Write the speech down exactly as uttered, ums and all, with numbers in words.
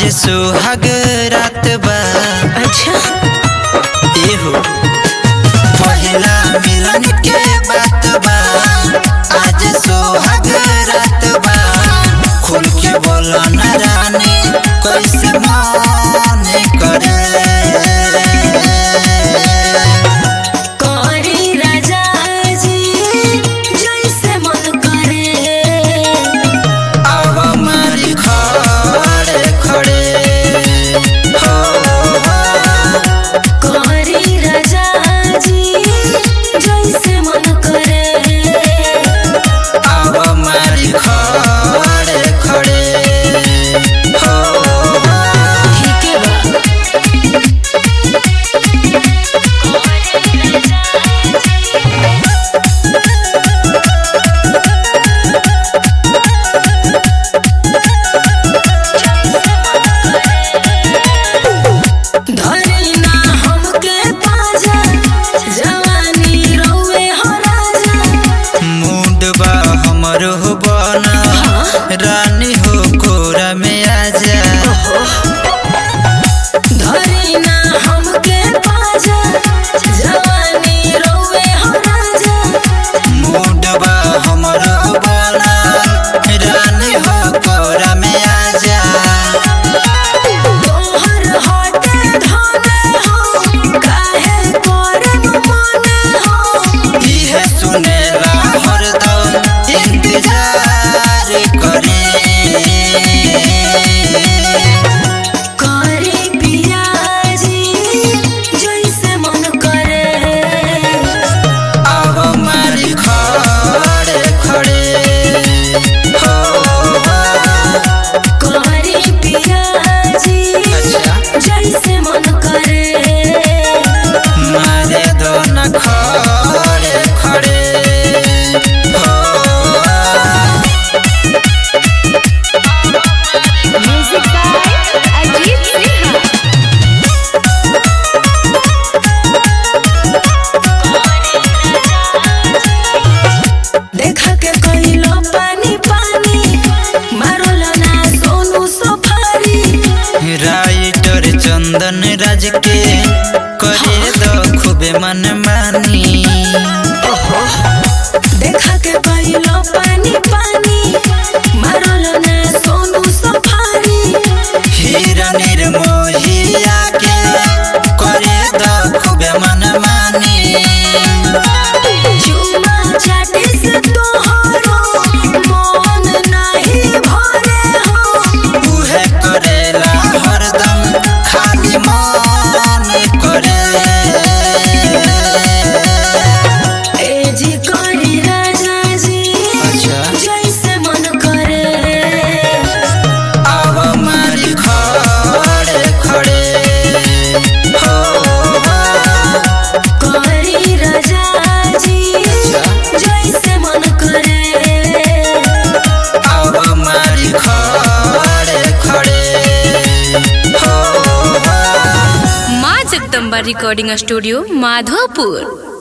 सुहाग रात बा। अच्छा एहो पहला मिलन के बात बा, आज सुहाग रात बा। खुल के बोलो ना रानी कैसे मन करे। रानी हो कोरा में आजा, धरी ना हमके पाजा, जवानी रोवे हो राजा। मुडबा हमरो बना, रानी हो कोरा में आजा। तोहर होटे धने हो, काहे करे मने हो। इहे सुनेला हरदम इंतजार करे। राइटर चंदन राज के करे दो खूबे मन मानी। देखा के कहिलो पानी पानी, मारलो ना सोनू सफारी। हीरा निर्मोहिया के करे दो खूबे मन मानी। चुमा चाटे से तोहरो मन नहीं भरे हो। उहे करेला हरदम खाली मन करे। ए जी करी राजा जी, अच्छा जैसे मन करे। अब मारी खड़े खड़े हो करी राजा जी, जैसे मन करे। अब मारी खड़े खड़े हो। माँ जगदम्बा रिकॉर्डिंग स्टूडियो माधोपुर।